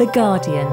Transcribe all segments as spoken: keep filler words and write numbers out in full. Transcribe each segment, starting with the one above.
The Guardian.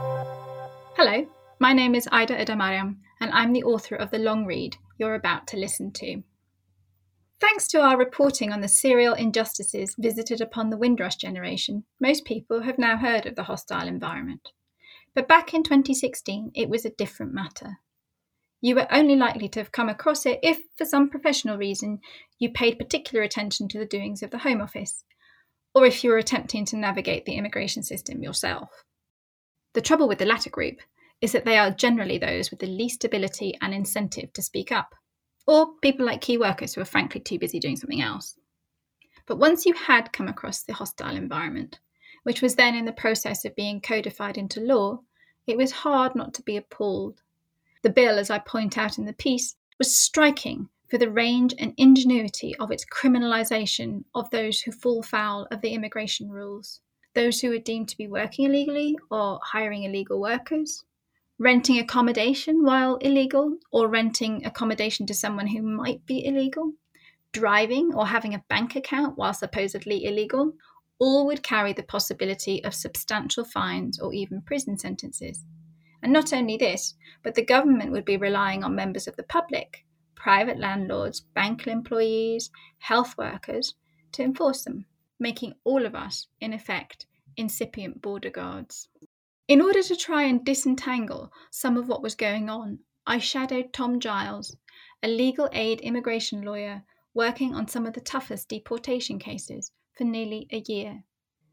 Hello, my name is Ida Edamariam, and I'm the author of the long read you're about to listen to. Thanks to our reporting on the serial injustices visited upon the Windrush generation, most people have now heard of the hostile environment. But back in twenty sixteen, it was a different matter. You were only likely to have come across it if, for some professional reason, you paid particular attention to the doings of the Home Office, or if you were attempting to navigate the immigration system yourself. The trouble with the latter group is that they are generally those with the least ability and incentive to speak up, or people like key workers who are frankly too busy doing something else. But once you had come across the hostile environment, which was then in the process of being codified into law, it was hard not to be appalled. The bill, as I point out in the piece, was striking for the range and ingenuity of its criminalisation of those who fall foul of the immigration rules, those who are deemed to be working illegally or hiring illegal workers, renting accommodation while illegal or renting accommodation to someone who might be illegal, driving or having a bank account while supposedly illegal, all would carry the possibility of substantial fines or even prison sentences. And not only this, but the government would be relying on members of the public, private landlords, bank employees, health workers, to enforce them, making all of us, in effect, incipient border guards. In order to try and disentangle some of what was going on, I shadowed Tom Giles, a legal aid immigration lawyer working on some of the toughest deportation cases for nearly a year.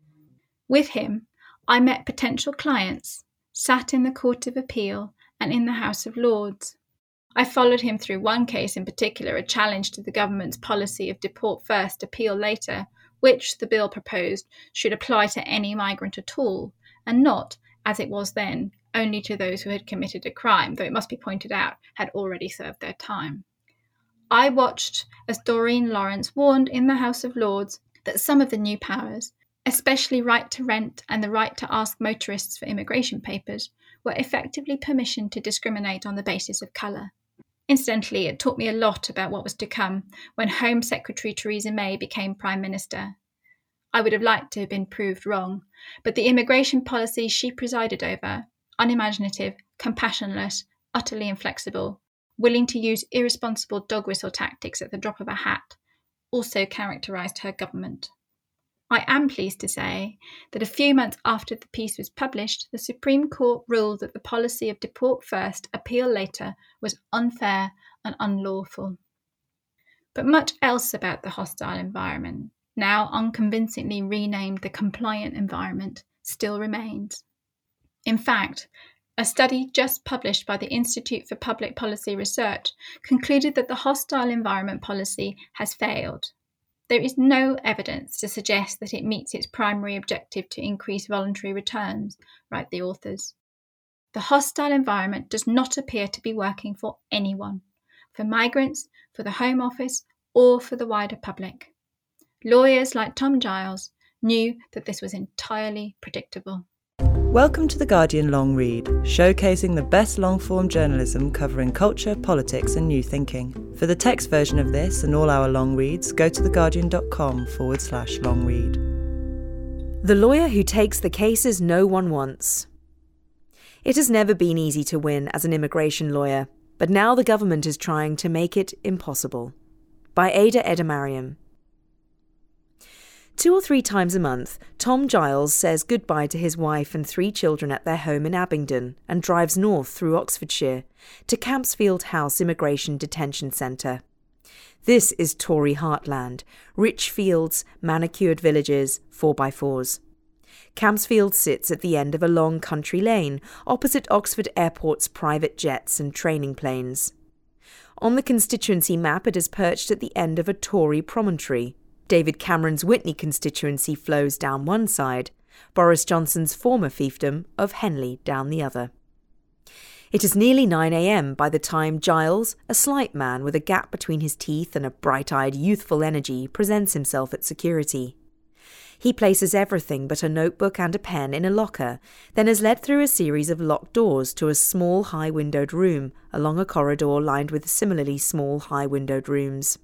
With him, I met potential clients, sat in the Court of Appeal and in the House of Lords. I followed him through one case in particular, a challenge to the government's policy of deport first, appeal later, which the bill proposed should apply to any migrant at all, and not, as it was then, only to those who had committed a crime, though it must be pointed out, had already served their time. I watched as Doreen Lawrence warned in the House of Lords that some of the new powers, especially right to rent and the right to ask motorists for immigration papers, were effectively permission to discriminate on the basis of colour. Incidentally, it taught me a lot about what was to come when Home Secretary Theresa May became Prime Minister. I would have liked to have been proved wrong, but the immigration policies she presided over, unimaginative, compassionless, utterly inflexible, willing to use irresponsible dog whistle tactics at the drop of a hat, also characterised her government. I am pleased to say that a few months after the piece was published, the Supreme Court ruled that the policy of deport first, appeal later was unfair and unlawful. But much else about the hostile environment, now unconvincingly renamed the compliant environment, still remains. In fact, a study just published by the Institute for Public Policy Research concluded that the hostile environment policy has failed. There is no evidence to suggest that it meets its primary objective to increase voluntary returns, write the authors. The hostile environment does not appear to be working for anyone, for migrants, for the Home Office, or for the wider public. Lawyers like Tom Giles knew that this was entirely predictable. Welcome to The Guardian Long Read, showcasing the best long-form journalism covering culture, politics and new thinking. For the text version of this and all our long reads, go to theguardian.com forward slash long read. The lawyer who takes the cases no one wants. It has never been easy to win as an immigration lawyer, but now the government is trying to make it impossible. By Ida Edamariam. Two or three times a month, Tom Giles says goodbye to his wife and three children at their home in Abingdon and drives north through Oxfordshire to Campsfield House Immigration Detention Centre. This is Tory heartland, rich fields, manicured villages, four by fours. Campsfield sits at the end of a long country lane opposite Oxford Airport's private jets and training planes. On the constituency map, it is perched at the end of a Tory promontory. David Cameron's Witney constituency flows down one side, Boris Johnson's former fiefdom of Henley down the other. It is nearly nine a.m. by the time Giles, a slight man with a gap between his teeth and a bright-eyed youthful energy, presents himself at security. He places everything but a notebook and a pen in a locker, then is led through a series of locked doors to a small high-windowed room along a corridor lined with similarly small high-windowed rooms.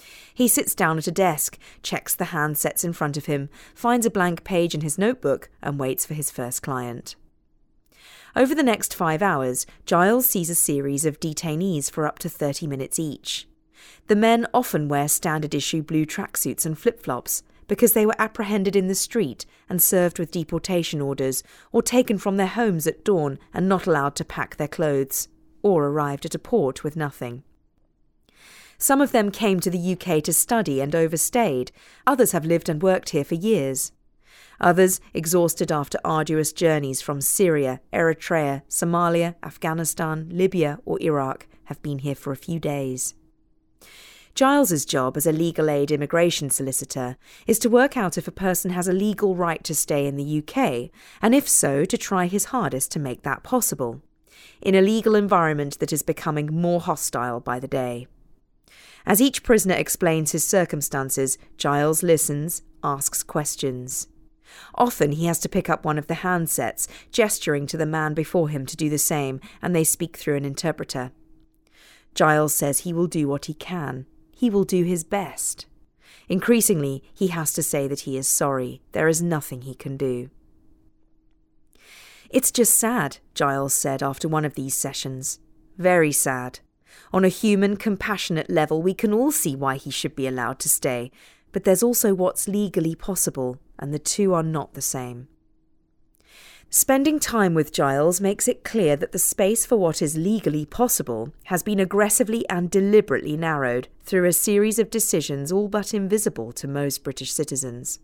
He sits down at a desk, checks the handsets in front of him, finds a blank page in his notebook, and waits for his first client. Over the next five hours, Giles sees a series of detainees for up to thirty minutes each. The men often wear standard-issue blue tracksuits and flip-flops because they were apprehended in the street and served with deportation orders, or taken from their homes at dawn and not allowed to pack their clothes, or arrived at a port with nothing. Some of them came to the U K to study and overstayed. Others have lived and worked here for years. Others, exhausted after arduous journeys from Syria, Eritrea, Somalia, Afghanistan, Libya or Iraq, have been here for a few days. Giles's job as a legal aid immigration solicitor is to work out if a person has a legal right to stay in the U K, and if so, to try his hardest to make that possible, in a legal environment that is becoming more hostile by the day. As each prisoner explains his circumstances, Giles listens, asks questions. Often he has to pick up one of the handsets, gesturing to the man before him to do the same, and they speak through an interpreter. Giles says he will do what he can. He will do his best. Increasingly, he has to say that he is sorry. There is nothing he can do. "It's just sad," Giles said after one of these sessions. "Very sad. On a human, compassionate level, we can all see why he should be allowed to stay, but there's also what's legally possible, and the two are not the same." Spending time with Giles makes it clear that the space for what is legally possible has been aggressively and deliberately narrowed through a series of decisions all but invisible to most British citizens.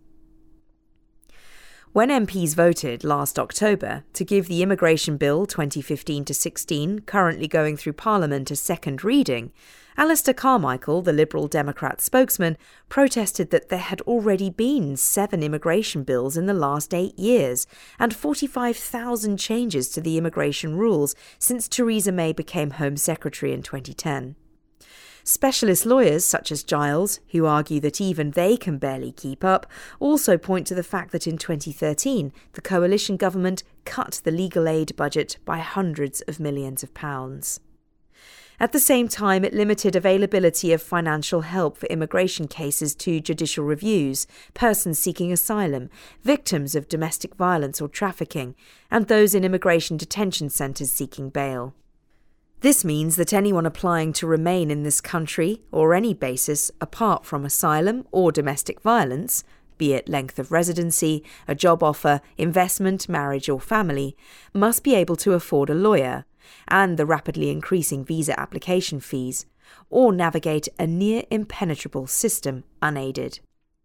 When M Ps voted last October to give the Immigration Bill twenty fifteen to sixteen, currently going through Parliament, a second reading, Alistair Carmichael, the Liberal Democrat spokesman, protested that there had already been seven immigration bills in the last eight years and forty-five thousand changes to the immigration rules since Theresa May became Home Secretary in twenty ten. Specialist lawyers such as Giles, who argue that even they can barely keep up, also point to the fact that in twenty thirteen the coalition government cut the legal aid budget by hundreds of millions of pounds. At the same time, it limited availability of financial help for immigration cases to judicial reviews, persons seeking asylum, victims of domestic violence or trafficking, and those in immigration detention centres seeking bail. This means that anyone applying to remain in this country, or any basis apart from asylum or domestic violence, be it length of residency, a job offer, investment, marriage or family, must be able to afford a lawyer, and the rapidly increasing visa application fees, or navigate a near impenetrable system unaided.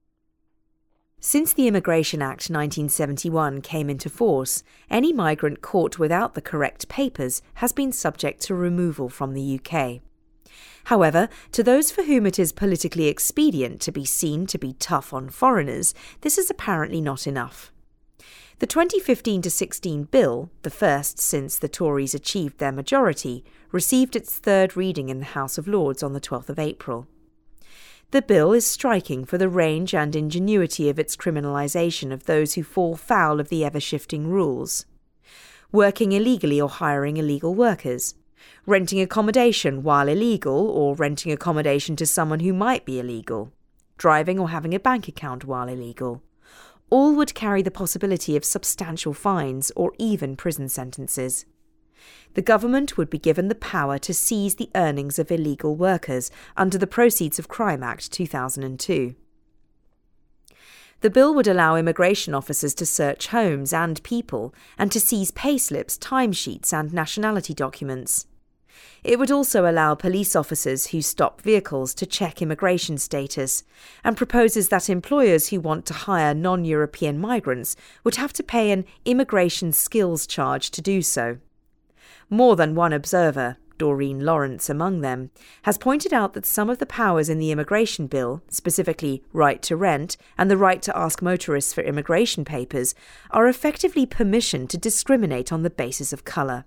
Since the Immigration Act nineteen seventy-one came into force, any migrant caught without the correct papers has been subject to removal from the U K. However, to those for whom it is politically expedient to be seen to be tough on foreigners, this is apparently not enough. The twenty fifteen to sixteen bill, the first since the Tories achieved their majority, received its third reading in the House of Lords on the twelfth of April. The bill is striking for the range and ingenuity of its criminalisation of those who fall foul of the ever-shifting rules. Working illegally or hiring illegal workers. Renting accommodation while illegal or renting accommodation to someone who might be illegal. Driving or having a bank account while illegal. All would carry the possibility of substantial fines or even prison sentences. The government would be given the power to seize the earnings of illegal workers under the Proceeds of Crime Act two thousand two. The bill would allow immigration officers to search homes and people and to seize payslips, timesheets and nationality documents. It would also allow police officers who stop vehicles to check immigration status, and proposes that employers who want to hire non-European migrants would have to pay an immigration skills charge to do so. More than one observer, Doreen Lawrence among them, has pointed out that some of the powers in the immigration bill, specifically right to rent and the right to ask motorists for immigration papers, are effectively permission to discriminate on the basis of colour.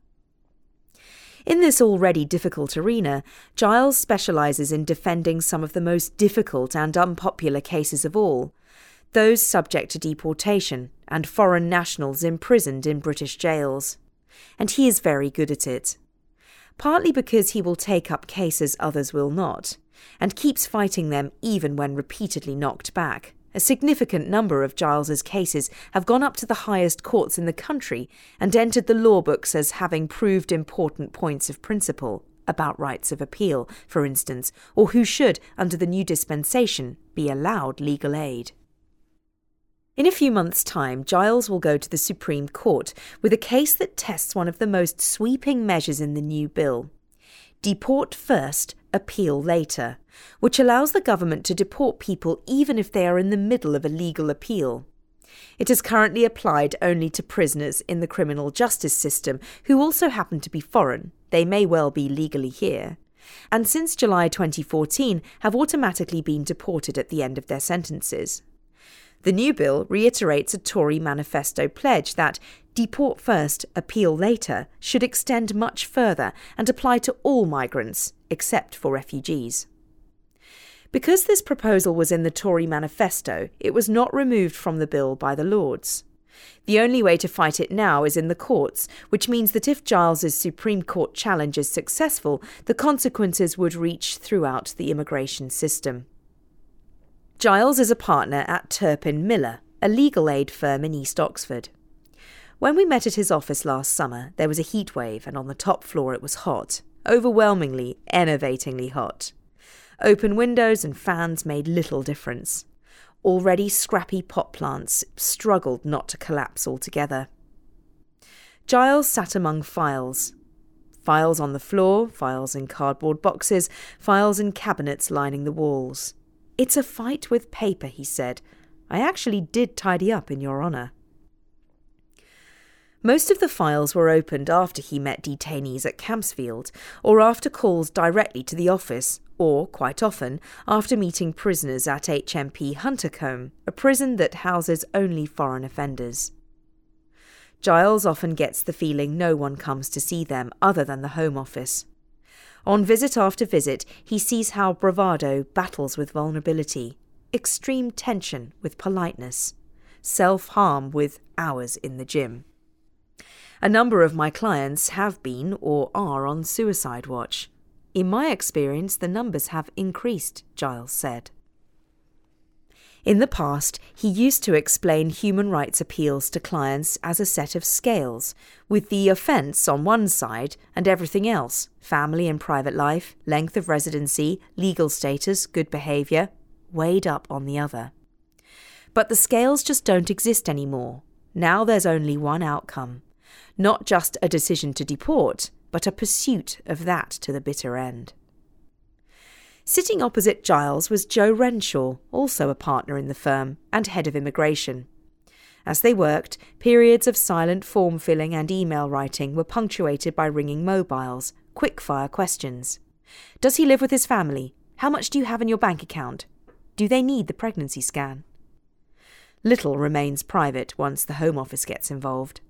In this already difficult arena, Giles specialises in defending some of the most difficult and unpopular cases of all, those subject to deportation and foreign nationals imprisoned in British jails. And he is very good at it. partly because he will take up cases others will not, and keeps fighting them even when repeatedly knocked back. A significant number of Giles's cases have gone up to the highest courts in the country and entered the law books as having proved important points of principle, about rights of appeal, for instance, or who should, under the new dispensation, be allowed legal aid. In a few months' time, Giles will go to the Supreme Court with a case that tests one of the most sweeping measures in the new bill. Deport first, appeal later, which allows the government to deport people even if they are in the middle of a legal appeal. It is currently applied only to prisoners in the criminal justice system who also happen to be foreign. They may well be legally here, and since July twenty fourteen have automatically been deported at the end of their sentences. The new bill reiterates a Tory manifesto pledge that deport first, appeal later should extend much further and apply to all migrants, except for refugees. Because this proposal was in the Tory manifesto, it was not removed from the bill by the Lords. The only way to fight it now is in the courts, which means that if Giles's Supreme Court challenge is successful, the consequences would reach throughout the immigration system. Giles is a partner at Turpin Miller, a legal aid firm in East Oxford. When we met at his office last summer, there was a heatwave, and on the top floor it was hot, overwhelmingly, enervatingly hot. Open windows and fans made little difference. Already scrappy pot plants struggled not to collapse altogether. Giles sat among files. Files on the floor, files in cardboard boxes, files in cabinets lining the walls. "It's a fight with paper," he said. "I actually did tidy up in your honour." Most of the files were opened after he met detainees at Campsfield, or after calls directly to the office, or, quite often, after meeting prisoners at H M P Huntercombe, a prison that houses only foreign offenders. Giles often gets the feeling no one comes to see them other than the Home Office. On visit after visit, he sees how bravado battles with vulnerability, extreme tension with politeness, self-harm with hours in the gym. A number of my clients have been or are on suicide watch. In my experience, the numbers have increased, Giles said. In the past, he used to explain human rights appeals to clients as a set of scales, with the offence on one side and everything else, family and private life, length of residency, legal status, good behaviour, weighed up on the other. But the scales just don't exist anymore. Now there's only one outcome. Not just a decision to deport, but a pursuit of that to the bitter end. Sitting opposite Giles was Joe Renshaw, also a partner in the firm and head of immigration. As they worked, periods of silent form filling and email writing were punctuated by ringing mobiles, quick-fire questions. Does he live with his family? How much do you have in your bank account? Do they need the pregnancy scan? Little remains private once the Home Office gets involved.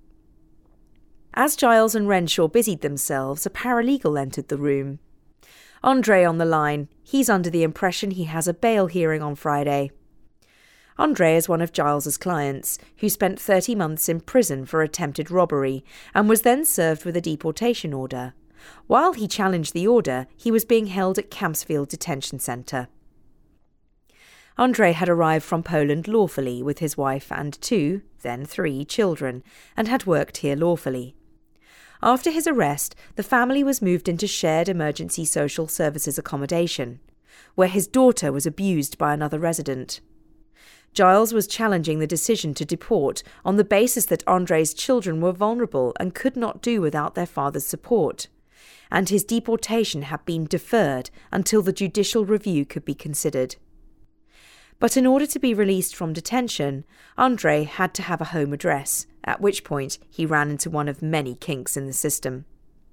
As Giles and Renshaw busied themselves, a paralegal entered the room. Andre on the line. He's under the impression he has a bail hearing on Friday. Andre is one of Giles's clients, who spent thirty months in prison for attempted robbery and was then served with a deportation order. While he challenged the order, he was being held at Campsfield Detention Centre. Andre had arrived from Poland lawfully with his wife and two, then three, children, and had worked here lawfully. After his arrest, the family was moved into shared emergency social services accommodation, where his daughter was abused by another resident. Giles was challenging the decision to deport on the basis that Andre's children were vulnerable and could not do without their father's support, and his deportation had been deferred until the judicial review could be considered. But in order to be released from detention, Andre had to have a home address, at which point he ran into one of many kinks in the system.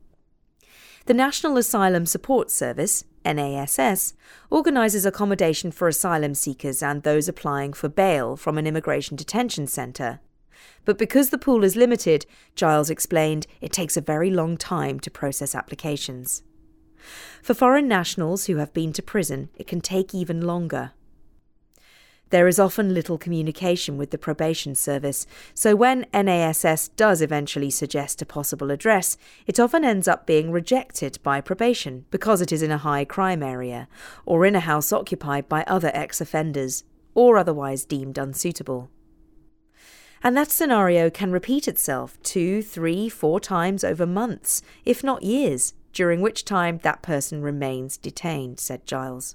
The National Asylum Support Service, N A S S, organises accommodation for asylum seekers and those applying for bail from an immigration detention centre. But because the pool is limited, Giles explained, it takes a very long time to process applications. For foreign nationals who have been to prison, it can take even longer. There is often little communication with the probation service, so when N A S S does eventually suggest a possible address, it often ends up being rejected by probation because it is in a high crime area, or in a house occupied by other ex-offenders, or otherwise deemed unsuitable. And that scenario can repeat itself two, three, four times over months, if not years, during which time that person remains detained, said Giles.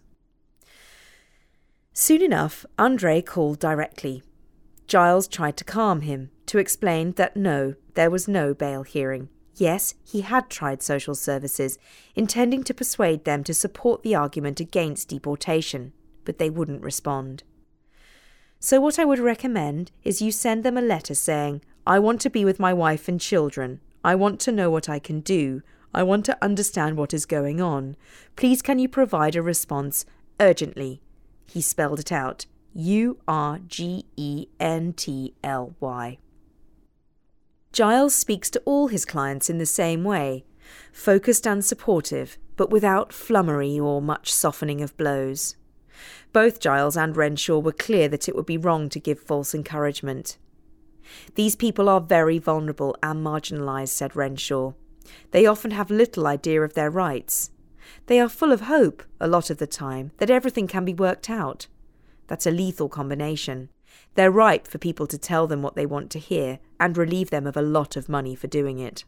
Soon enough, Andre called directly. Giles tried to calm him, to explain that no, there was no bail hearing. Yes, he had tried social services, intending to persuade them to support the argument against deportation, but they wouldn't respond. So what I would recommend is you send them a letter saying, I want to be with my wife and children. I want to know what I can do. I want to understand what is going on. Please can you provide a response urgently? He spelled it out. U R G E N T L Y. Giles speaks to all his clients in the same way, focused and supportive, but without flummery or much softening of blows. Both Giles and Renshaw were clear that it would be wrong to give false encouragement. These people are very vulnerable and marginalised, said Renshaw. They often have little idea of their rights. They are full of hope, a lot of the time, that everything can be worked out. That's a lethal combination. They're ripe for people to tell them what they want to hear and relieve them of a lot of money for doing it.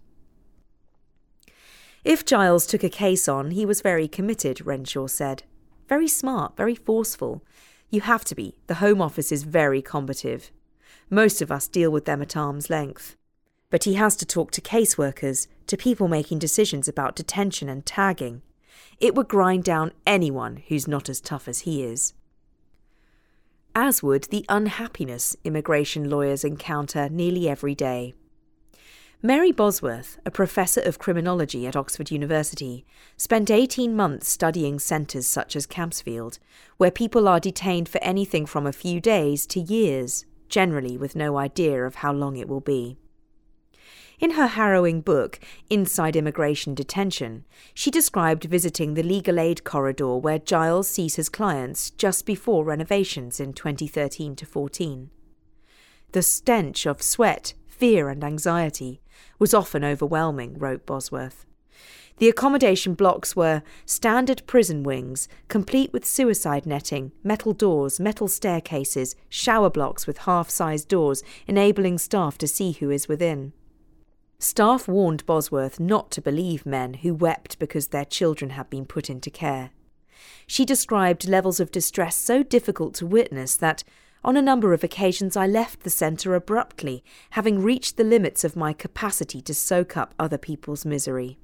If Giles took a case on, he was very committed, Renshaw said. Very smart, very forceful. You have to be. The Home Office is very combative. Most of us deal with them at arm's length. But he has to talk to caseworkers, to people making decisions about detention and tagging. It would grind down anyone who's not as tough as he is. As would the unhappiness immigration lawyers encounter nearly every day. Mary Bosworth, a professor of criminology at Oxford University, spent eighteen months studying centres such as Campsfield, where people are detained for anything from a few days to years, generally with no idea of how long it will be. In her harrowing book, Inside Immigration Detention, she described visiting the legal aid corridor where Giles sees his clients just before renovations in twenty thirteen to fourteen. The stench of sweat, fear and anxiety was often overwhelming, wrote Bosworth. The accommodation blocks were standard prison wings, complete with suicide netting, metal doors, metal staircases, shower blocks with half-sized doors, enabling staff to see who is within. Staff warned Bosworth not to believe men who wept because their children had been put into care. She described levels of distress so difficult to witness that, on a number of occasions, I left the centre abruptly, having reached the limits of my capacity to soak up other people's misery.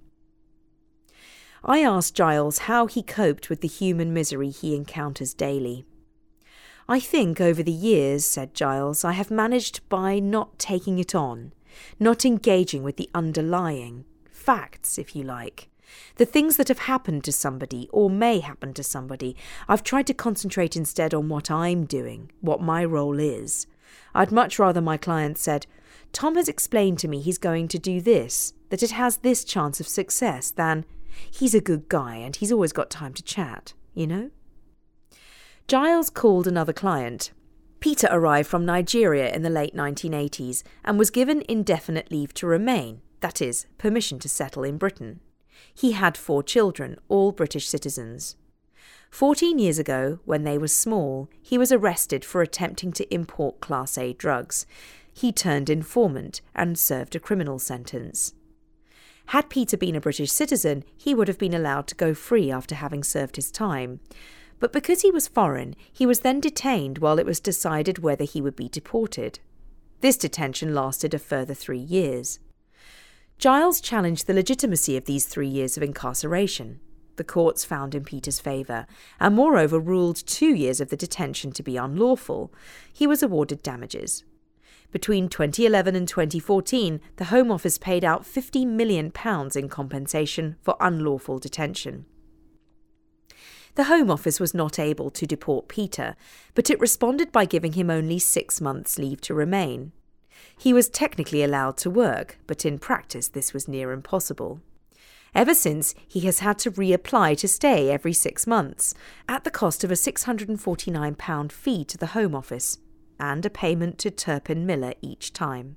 I asked Giles how he coped with the human misery he encounters daily. I think over the years, said Giles, I have managed by not taking it on, not engaging with the underlying facts, if you like. The things that have happened to somebody or may happen to somebody, I've tried to concentrate instead on what I'm doing, what my role is. I'd much rather my client said, Tom has explained to me he's going to do this, that it has this chance of success, than he's a good guy and he's always got time to chat, you know? Giles called another client. Peter arrived from Nigeria in the late nineteen eighties and was given indefinite leave to remain, that is, permission to settle in Britain. He had four children, all British citizens. Fourteen years ago, when they were small, he was arrested for attempting to import Class A drugs. He turned informant and served a criminal sentence. Had Peter been a British citizen, he would have been allowed to go free after having served his time. But because he was foreign, he was then detained while it was decided whether he would be deported. This detention lasted a further three years. Giles challenged the legitimacy of these three years of incarceration. The courts found in Peter's favour, and moreover ruled two years of the detention to be unlawful. He was awarded damages. Between twenty eleven and twenty fourteen, the Home Office paid out fifty million pounds in compensation for unlawful detention. The Home Office was not able to deport Peter, but it responded by giving him only six months' leave to remain. He was technically allowed to work, but in practice this was near impossible. Ever since, he has had to reapply to stay every six months, at the cost of a six hundred forty-nine pounds fee to the Home Office, and a payment to Turpin Miller each time.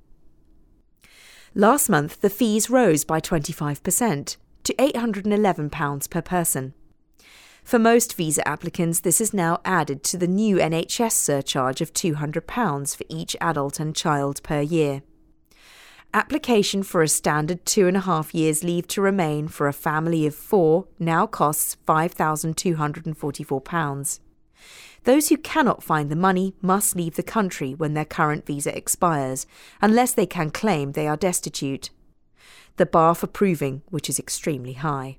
Last month, the fees rose by twenty-five percent to eight hundred eleven pounds per person. For most visa applicants, this is now added to the new N H S surcharge of two hundred pounds for each adult and child per year. Application for a standard two and a half years leave to remain for a family of four now costs five thousand two hundred forty-four pounds. Those who cannot find the money must leave the country when their current visa expires, unless they can claim they are destitute. The bar for proving which is extremely high.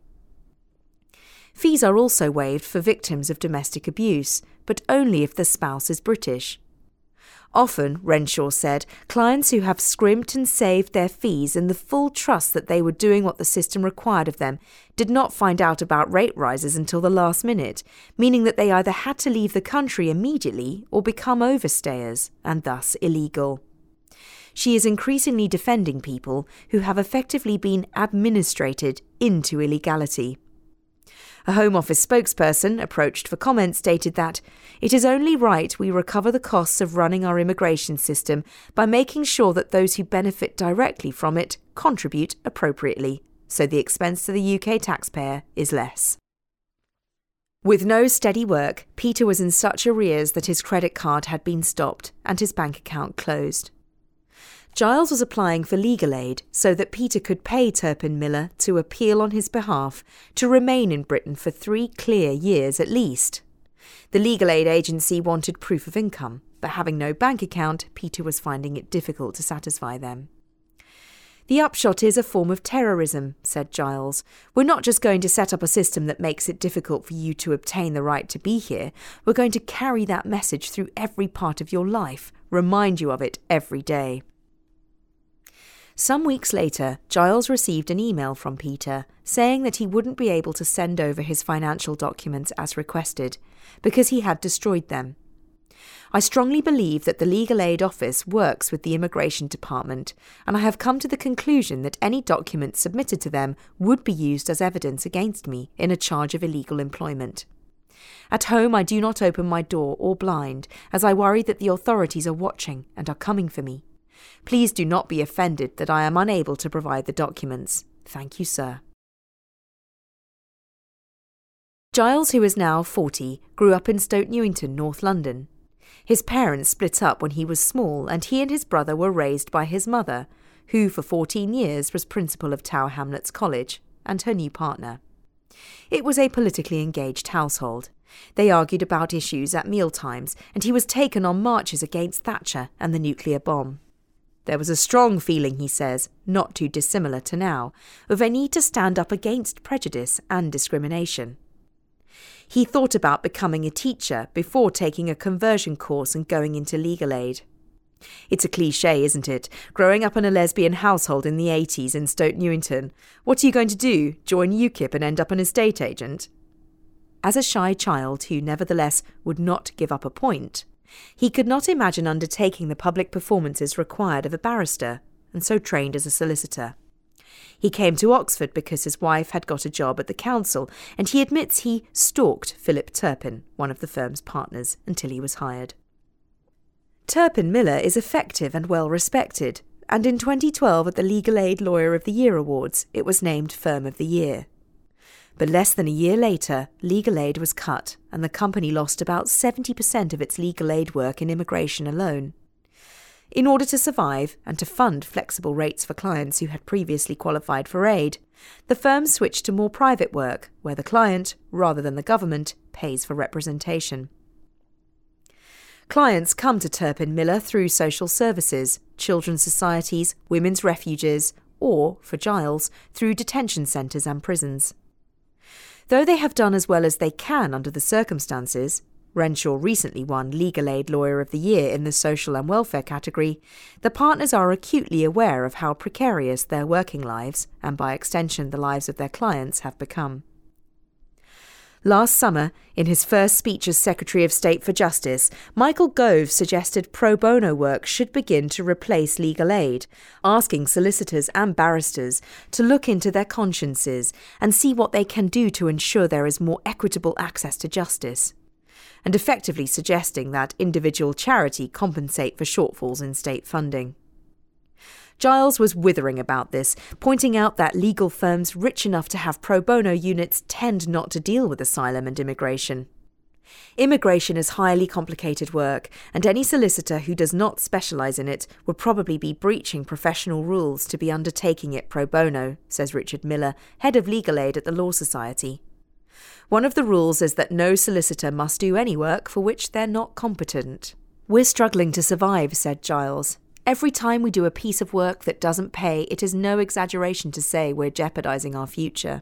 Fees are also waived for victims of domestic abuse, but only if the spouse is British. Often, Renshaw said, clients who have scrimped and saved their fees in the full trust that they were doing what the system required of them did not find out about rate rises until the last minute, meaning that they either had to leave the country immediately or become overstayers, and thus illegal. She is increasingly defending people who have effectively been administrated into illegality. A Home Office spokesperson, approached for comment, stated that it is only right we recover the costs of running our immigration system by making sure that those who benefit directly from it contribute appropriately, so the expense to the U K taxpayer is less. With no steady work, Peter was in such arrears that his credit card had been stopped and his bank account closed. Giles was applying for legal aid so that Peter could pay Turpin Miller to appeal on his behalf to remain in Britain for three clear years at least. The legal aid agency wanted proof of income, but having no bank account, Peter was finding it difficult to satisfy them. The upshot is a form of terrorism, said Giles. We're not just going to set up a system that makes it difficult for you to obtain the right to be here. We're going to carry that message through every part of your life, remind you of it every day. Some weeks later, Giles received an email from Peter saying that he wouldn't be able to send over his financial documents as requested because he had destroyed them. I strongly believe that the Legal Aid Office works with the Immigration Department, and I have come to the conclusion that any documents submitted to them would be used as evidence against me in a charge of illegal employment. At home, I do not open my door or blind, as I worry that the authorities are watching and are coming for me. Please do not be offended that I am unable to provide the documents. Thank you, sir. Giles, who is now forty, grew up in Stoke Newington, North London. His parents split up when he was small, and he and his brother were raised by his mother, who for fourteen years was principal of Tower Hamlets College, and her new partner. It was a politically engaged household. They argued about issues at mealtimes, and he was taken on marches against Thatcher and the nuclear bomb. There was a strong feeling, he says, not too dissimilar to now, of a need to stand up against prejudice and discrimination. He thought about becoming a teacher before taking a conversion course and going into legal aid. It's a cliché, isn't it? Growing up in a lesbian household in the eighties in Stoke Newington, what are you going to do? Join UKIP and end up an estate agent? As a shy child who nevertheless would not give up a point, he could not imagine undertaking the public performances required of a barrister, and so trained as a solicitor. He came to Oxford because his wife had got a job at the council, and he admits he stalked Philip Turpin, one of the firm's partners, until he was hired. Turpin Miller is effective and well respected, and in twenty twelve at the Legal Aid Lawyer of the Year Awards, it was named Firm of the Year. But less than a year later, legal aid was cut, and the company lost about seventy percent of its legal aid work in immigration alone. In order to survive and to fund flexible rates for clients who had previously qualified for aid, the firm switched to more private work, where the client, rather than the government, pays for representation. Clients come to Turpin Miller through social services, children's societies, women's refuges, or, for Giles, through detention centres and prisons. Though they have done as well as they can under the circumstances, Renshaw recently won Legal Aid Lawyer of the Year in the social and welfare category, the partners are acutely aware of how precarious their working lives, and by extension the lives of their clients, have become. Last summer, in his first speech as Secretary of State for Justice, Michael Gove suggested pro bono work should begin to replace legal aid, asking solicitors and barristers to look into their consciences and see what they can do to ensure there is more equitable access to justice, and effectively suggesting that individual charity compensate for shortfalls in state funding. Giles was withering about this, pointing out that legal firms rich enough to have pro bono units tend not to deal with asylum and immigration. Immigration is highly complicated work, and any solicitor who does not specialise in it would probably be breaching professional rules to be undertaking it pro bono, says Richard Miller, head of legal aid at the Law Society. One of the rules is that no solicitor must do any work for which they're not competent. We're struggling to survive, said Giles. Every time we do a piece of work that doesn't pay, it is no exaggeration to say we're jeopardising our future.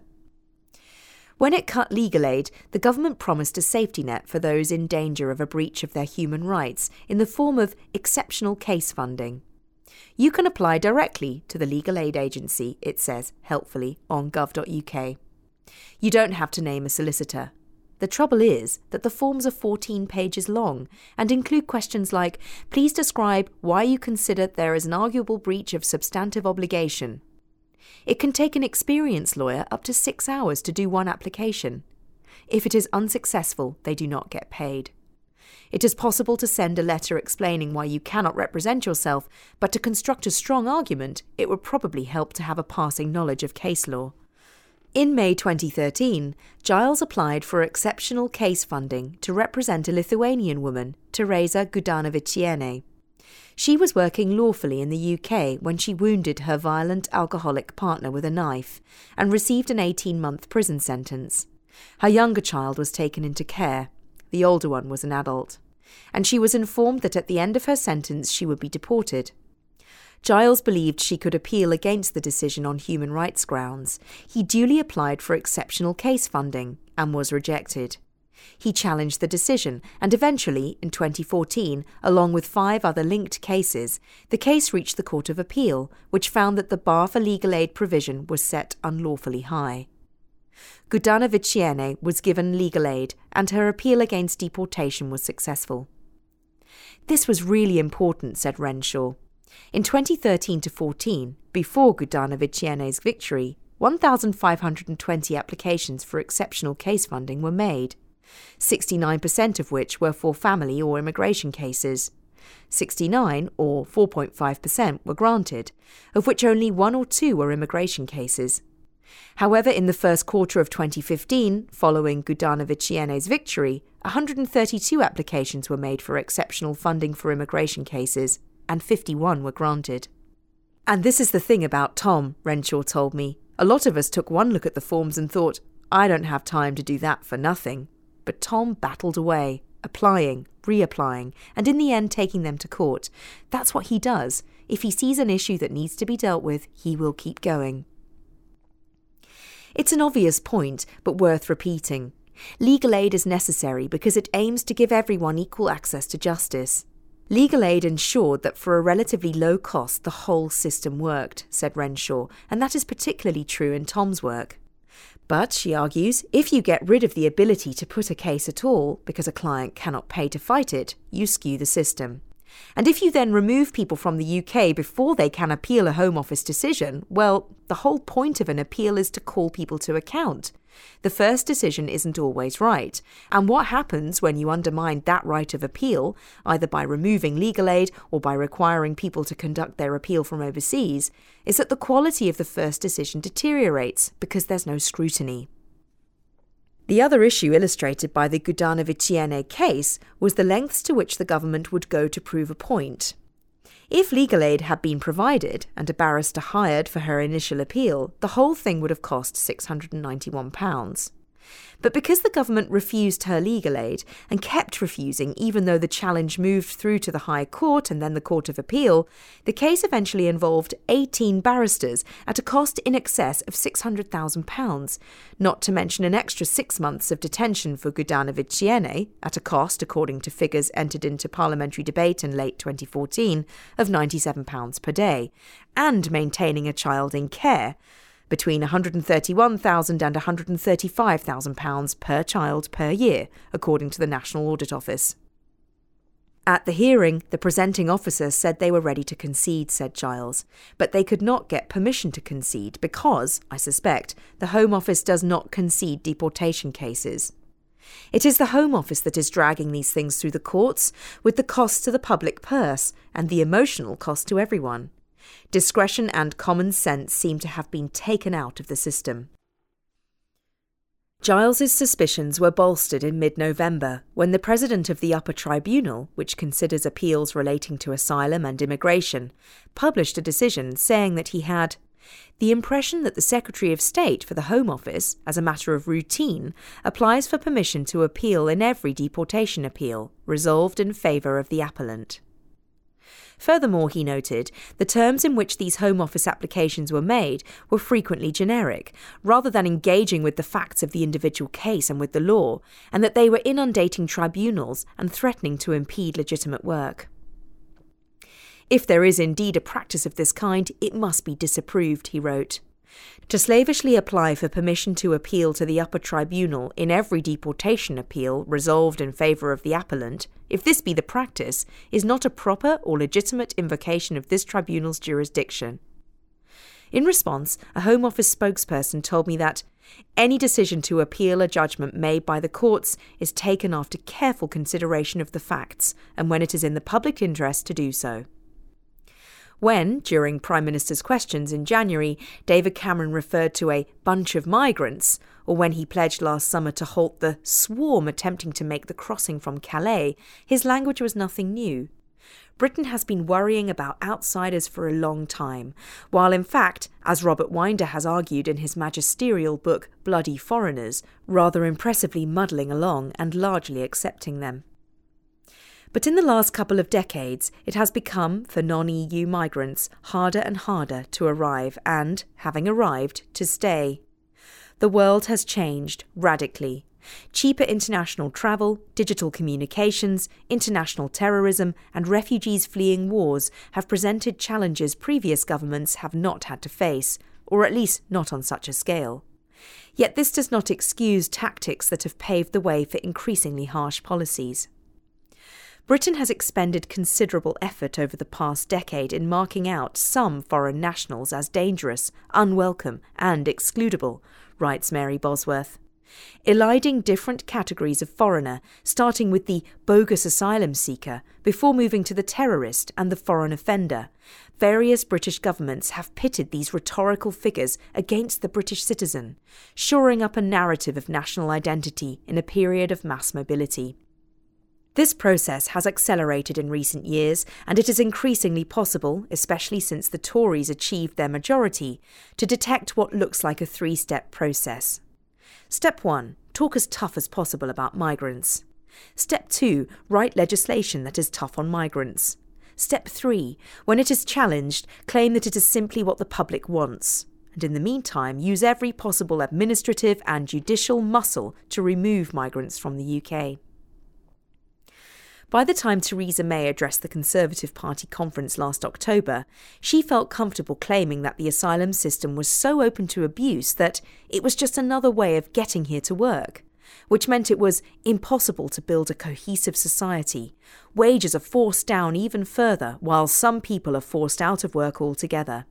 When it cut legal aid, the government promised a safety net for those in danger of a breach of their human rights in the form of exceptional case funding. You can apply directly to the legal aid agency, it says helpfully on gov dot U K. You don't have to name a solicitor. The trouble is that the forms are fourteen pages long and include questions like, please describe why you consider there is an arguable breach of substantive obligation. It can take an experienced lawyer up to six hours to do one application. If it is unsuccessful, they do not get paid. It is possible to send a letter explaining why you cannot represent yourself, but to construct a strong argument, it would probably help to have a passing knowledge of case law. In May twenty thirteen, Giles applied for exceptional case funding to represent a Lithuanian woman, Teresa Gudanoviciene. She was working lawfully in the U K when she wounded her violent alcoholic partner with a knife and received an eighteen-month prison sentence. Her younger child was taken into care. The older one was an adult. And she was informed that at the end of her sentence she would be deported. Giles believed she could appeal against the decision on human rights grounds. He duly applied for exceptional case funding and was rejected. He challenged the decision and eventually, in twenty fourteen, along with five other linked cases, the case reached the Court of Appeal, which found that the bar for legal aid provision was set unlawfully high. Gudanoviciene was given legal aid and her appeal against deportation was successful. This was really important, said Renshaw. In twenty thirteen to fourteen, before Gudanoviciene's victory, one thousand five hundred twenty applications for exceptional case funding were made, sixty-nine percent of which were for family or immigration cases. sixty-nine, or four point five percent, were granted, of which only one or two were immigration cases. However, in the first quarter of twenty fifteen, following Gudanoviciene's victory, one hundred thirty-two applications were made for exceptional funding for immigration cases, and fifty-one were granted. And this is the thing about Tom, Renshaw told me. A lot of us took one look at the forms and thought, I don't have time to do that for nothing. But Tom battled away, applying, reapplying, and in the end taking them to court. That's what he does. If he sees an issue that needs to be dealt with, he will keep going. It's an obvious point, but worth repeating. Legal aid is necessary because it aims to give everyone equal access to justice. Legal aid ensured that for a relatively low cost the whole system worked, said Renshaw, and that is particularly true in Tom's work. But, she argues, if you get rid of the ability to put a case at all because a client cannot pay to fight it, you skew the system. And if you then remove people from the U K before they can appeal a Home Office decision, well, the whole point of an appeal is to call people to account. The first decision isn't always right, and what happens when you undermine that right of appeal, either by removing legal aid or by requiring people to conduct their appeal from overseas, is that the quality of the first decision deteriorates because there's no scrutiny. The other issue illustrated by the Gudanoviciene case was the lengths to which the government would go to prove a point. If legal aid had been provided and a barrister hired for her initial appeal, the whole thing would have cost six hundred ninety-one pounds. But because the government refused her legal aid and kept refusing even though the challenge moved through to the High Court and then the Court of Appeal, the case eventually involved eighteen barristers at a cost in excess of six hundred thousand pounds, not to mention an extra six months of detention for Gudanoviciene, at a cost, according to figures entered into parliamentary debate in late twenty fourteen, of ninety-seven pounds per day, and maintaining a child in care. between one hundred thirty-one thousand pounds and one hundred thirty-five thousand pounds per child per year, according to the National Audit Office. At the hearing, the presenting officer said they were ready to concede, said Giles, but they could not get permission to concede because, I suspect, the Home Office does not concede deportation cases. It is the Home Office that is dragging these things through the courts, with the cost to the public purse and the emotional cost to everyone. Discretion and common sense seem to have been taken out of the system. Giles's suspicions were bolstered in mid-November when the president of the Upper Tribunal, which considers appeals relating to asylum and immigration, published a decision saying that he had the impression that the Secretary of State for the Home Office, as a matter of routine, applies for permission to appeal in every deportation appeal, resolved in favour of the appellant. Furthermore, he noted, the terms in which these Home Office applications were made were frequently generic, rather than engaging with the facts of the individual case and with the law, and that they were inundating tribunals and threatening to impede legitimate work. If there is indeed a practice of this kind, it must be disapproved, he wrote. To slavishly apply for permission to appeal to the Upper Tribunal in every deportation appeal resolved in favour of the appellant, if this be the practice, is not a proper or legitimate invocation of this tribunal's jurisdiction. In response, a Home Office spokesperson told me that any decision to appeal a judgment made by the courts is taken after careful consideration of the facts and when it is in the public interest to do so. When, during Prime Minister's questions in January, David Cameron referred to a bunch of migrants, or when he pledged last summer to halt the swarm attempting to make the crossing from Calais, his language was nothing new. Britain has been worrying about outsiders for a long time, while in fact, as Robert Winder has argued in his magisterial book Bloody Foreigners, rather impressively muddling along and largely accepting them. But in the last couple of decades, it has become, for non-E U migrants, harder and harder to arrive and, having arrived, to stay. The world has changed radically. Cheaper international travel, digital communications, international terrorism, and refugees fleeing wars have presented challenges previous governments have not had to face, or at least not on such a scale. Yet this does not excuse tactics that have paved the way for increasingly harsh policies. Britain has expended considerable effort over the past decade in marking out some foreign nationals as dangerous, unwelcome and excludable, writes Mary Bosworth. Eliding different categories of foreigner, starting with the bogus asylum seeker, before moving to the terrorist and the foreign offender, various British governments have pitted these rhetorical figures against the British citizen, shoring up a narrative of national identity in a period of mass mobility. This process has accelerated in recent years, and it is increasingly possible, especially since the Tories achieved their majority, to detect what looks like a three-step process. Step one, talk as tough as possible about migrants. Step two, write legislation that is tough on migrants. Step three, when it is challenged, claim that it is simply what the public wants. And in the meantime, use every possible administrative and judicial muscle to remove migrants from the U K. By the time Theresa May addressed the Conservative Party conference last October, she felt comfortable claiming that the asylum system was so open to abuse that it was just another way of getting here to work, which meant it was impossible to build a cohesive society. Wages are forced down even further, while some people are forced out of work altogether.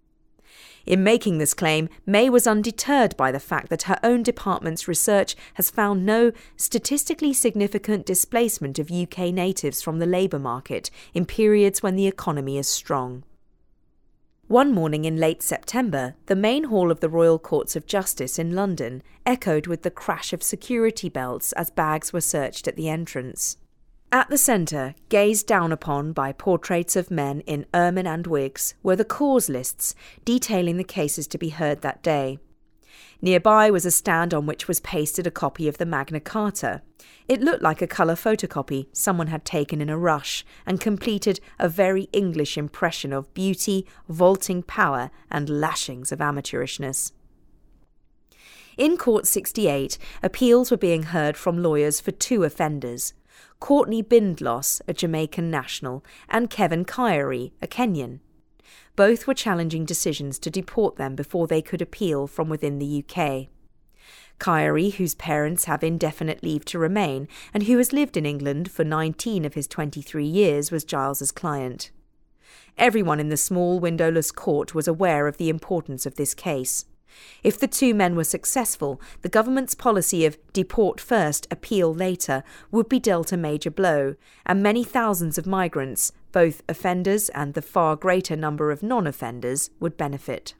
In making this claim, May was undeterred by the fact that her own department's research has found no statistically significant displacement of U K natives from the labour market in periods when the economy is strong. One morning in late September, the main hall of the Royal Courts of Justice in London echoed with the crash of security belts as bags were searched at the entrance. At the centre, gazed down upon by portraits of men in ermine and wigs, were the cause lists detailing the cases to be heard that day. Nearby was a stand on which was pasted a copy of the Magna Carta. It looked like a colour photocopy someone had taken in a rush and completed a very English impression of beauty, vaulting power and lashings of amateurishness. In Court sixty-eight, appeals were being heard from lawyers for two offenders, Courtney Bindloss, a Jamaican national, and Kevin Kyrie, a Kenyan. Both were challenging decisions to deport them before they could appeal from within the U K. Kyrie, whose parents have indefinite leave to remain and who has lived in England for nineteen of his twenty-three years, was Giles's client. Everyone in the small windowless court was aware of the importance of this case. If the two men were successful, the government's policy of deport first, appeal later would be dealt a major blow, and many thousands of migrants, both offenders and the far greater number of non-offenders, would benefit.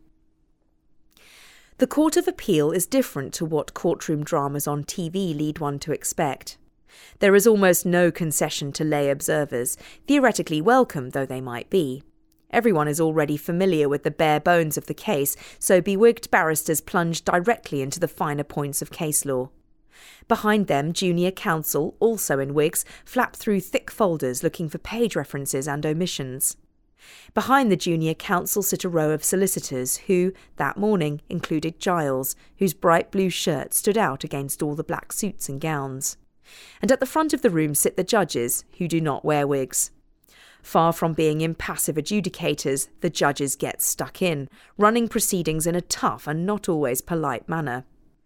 The Court of Appeal is different to what courtroom dramas on T V lead one to expect. There is almost no concession to lay observers, theoretically welcome though they might be. Everyone is already familiar with the bare bones of the case, so bewigged barristers plunge directly into the finer points of case law. Behind them, junior counsel, also in wigs, flap through thick folders looking for page references and omissions. Behind the junior counsel sit a row of solicitors who, that morning, included Giles, whose bright blue shirt stood out against all the black suits and gowns. And at the front of the room sit the judges, who do not wear wigs. Far from being impassive adjudicators, the judges get stuck in, running proceedings in a tough and not always polite manner.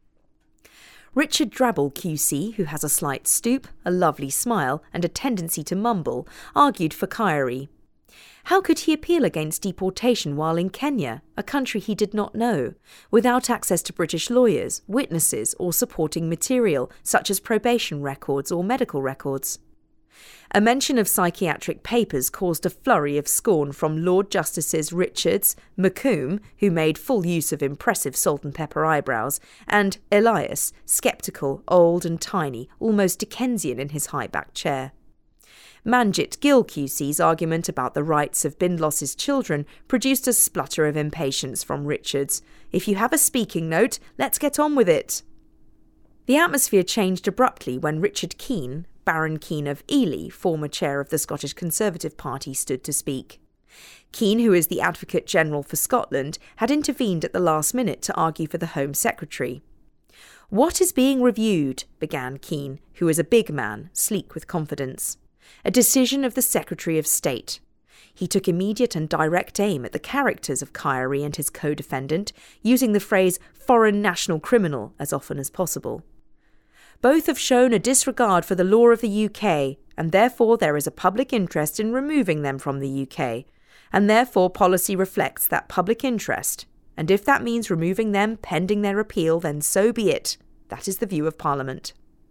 Richard Drabble Q C, who has a slight stoop, a lovely smile, and a tendency to mumble, argued for Kyrie. How could he appeal against deportation while in Kenya, a country he did not know, without access to British lawyers, witnesses, or supporting material, such as probation records or medical records? A mention of psychiatric papers caused a flurry of scorn from Lord Justices Richards, Macomb, who made full use of impressive salt and pepper eyebrows, and Elias, sceptical, old and tiny, almost Dickensian in his high-backed chair. Manjit Gill Q C's argument about the rights of Bindloss's children produced a splutter of impatience from Richards. If you have a speaking note, let's get on with it. The atmosphere changed abruptly when Richard Keane, Baron Keane of Ely, former chair of the Scottish Conservative Party, stood to speak. Keane, who is the Advocate General for Scotland, had intervened at the last minute to argue for the Home Secretary. "What is being reviewed?" began Keane, who is a big man, sleek with confidence. "A decision of the Secretary of State." He took immediate and direct aim at the characters of Kyrie and his co-defendant, using the phrase foreign national criminal as often as possible. "Both have shown a disregard for the law of the U K, and therefore there is a public interest in removing them from the U K, and therefore policy reflects that public interest, and if that means removing them pending their appeal, then so be it. That is the view of Parliament."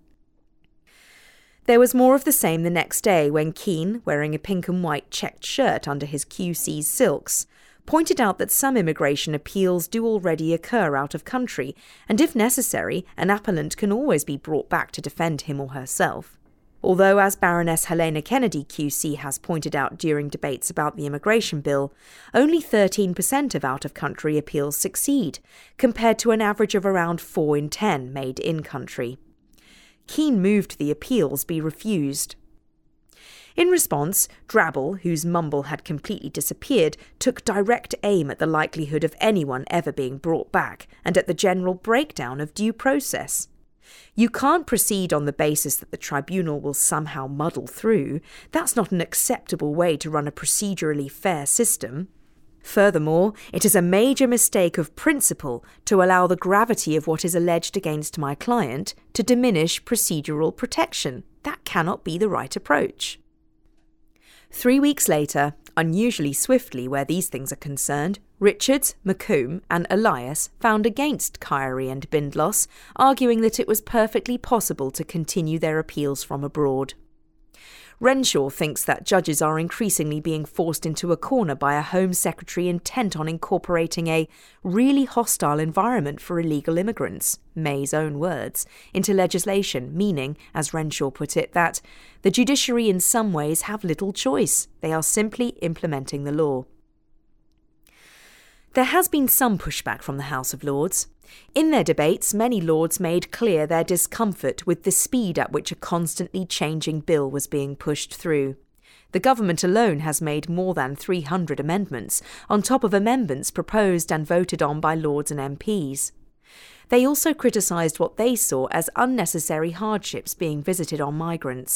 There was more of the same the next day when Keane, wearing a pink and white checked shirt under his Q C's silks, pointed out that some immigration appeals do already occur out of country, and if necessary, an appellant can always be brought back to defend him or herself. Although, as Baroness Helena Kennedy Q C has pointed out during debates about the immigration bill, only thirteen percent of out-of-country appeals succeed, compared to an average of around four in ten made in-country. Keane moved the appeals be refused. In response, Drabble, whose mumble had completely disappeared, took direct aim at the likelihood of anyone ever being brought back and at the general breakdown of due process. You can't proceed on the basis that the tribunal will somehow muddle through. That's not an acceptable way to run a procedurally fair system. Furthermore, it is a major mistake of principle to allow the gravity of what is alleged against my client to diminish procedural protection. That cannot be the right approach. Three weeks later, unusually swiftly where these things are concerned, Richards, Macomb and Elias found against Kyrie and Bindloss, arguing that it was perfectly possible to continue their appeals from abroad. Renshaw thinks that judges are increasingly being forced into a corner by a Home Secretary intent on incorporating a really hostile environment for illegal immigrants, May's own words, into legislation, meaning, as Renshaw put it, that the judiciary in some ways have little choice. They are simply implementing the law. There has been some pushback from the House of Lords. In their debates, many Lords made clear their discomfort with the speed at which a constantly changing bill was being pushed through. The government alone has made more than three hundred amendments, on top of amendments proposed and voted on by Lords and M Ps. They also criticised what they saw as unnecessary hardships being visited on migrants.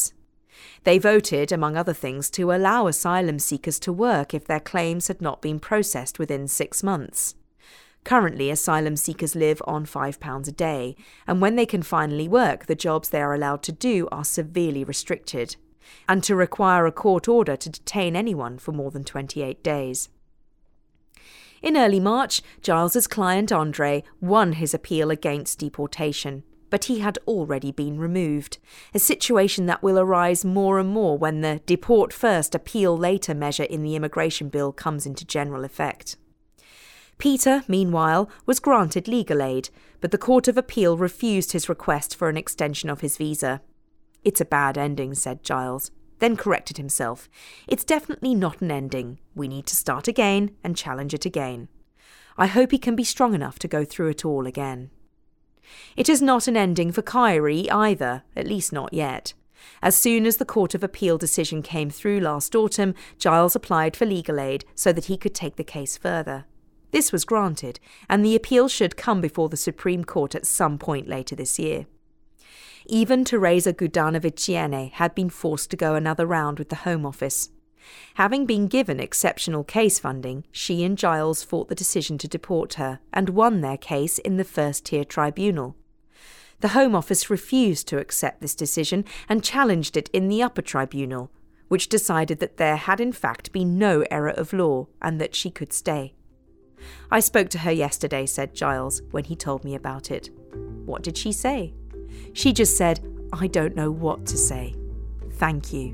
They voted, among other things, to allow asylum seekers to work if their claims had not been processed within six months. Currently, asylum seekers live on five pounds a day, and when they can finally work, the jobs they are allowed to do are severely restricted, and to require a court order to detain anyone for more than twenty-eight days. In early March, Giles's client Andre won his appeal against deportation, but he had already been removed, a situation that will arise more and more when the deport first, appeal later measure in the immigration bill comes into general effect. Peter, meanwhile, was granted legal aid, but the Court of Appeal refused his request for an extension of his visa. "It's a bad ending," said Giles, then corrected himself. "It's definitely not an ending. We need to start again and challenge it again. I hope he can be strong enough to go through it all again." It is not an ending for Kyrie either, at least not yet. As soon as the Court of Appeal decision came through last autumn, Giles applied for legal aid so that he could take the case further. This was granted, and the appeal should come before the Supreme Court at some point later this year. Even Teresa Gudanoviciene had been forced to go another round with the Home Office. Having been given exceptional case funding, she and Giles fought the decision to deport her and won their case in the first-tier tribunal. The Home Office refused to accept this decision and challenged it in the upper tribunal, which decided that there had in fact been no error of law and that she could stay. "I spoke to her yesterday," said Giles, when he told me about it. "What did she say?" "She just said, 'I don't know what to say. Thank you.'"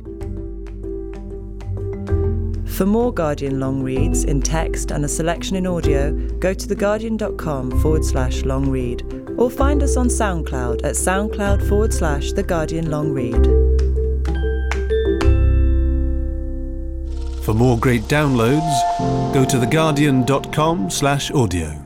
For more Guardian long reads in text and a selection in audio, go to theguardian.com forward slash long read or find us on SoundCloud at soundcloud forward slash The Guardian Long Read. For more great downloads, go to theguardian.com slash audio.